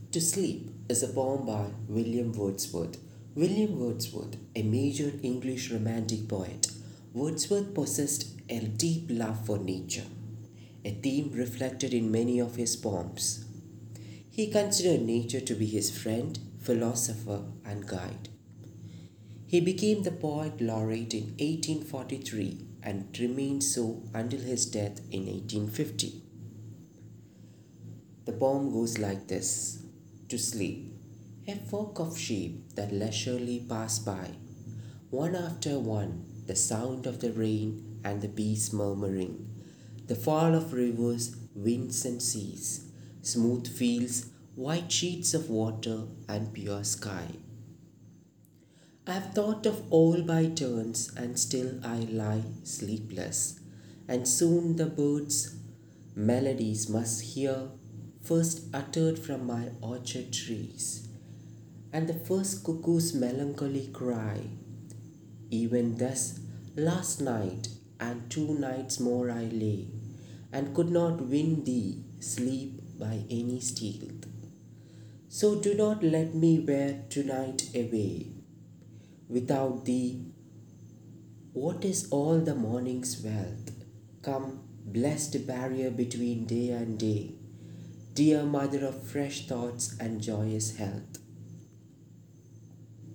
To Sleep is a poem by William Wordsworth. William Wordsworth, a major English romantic poet, Wordsworth possessed a deep love for nature, a theme reflected in many of his poems. He considered nature to be his friend, philosopher, and guide. He became the poet laureate in 1843 and remained so until his death in 1850. The poem goes like this: To sleep, a flock of sheep that leisurely pass by, one after one, the sound of the rain and the bees murmuring, the fall of rivers, winds, and seas, smooth fields, white sheets of water, and pure sky. I have thought of all by turns, and still I lie sleepless, and soon the birds' melodies must hear, first uttered from my orchard trees, and the first cuckoo's melancholy cry. Even thus, last night and 2 nights more I lay, and could not win thee sleep by any stealth. So do not let me wear tonight away. Without thee, what is all the morning's wealth? Come, blessed barrier between day and day, dear mother of fresh thoughts and joyous health.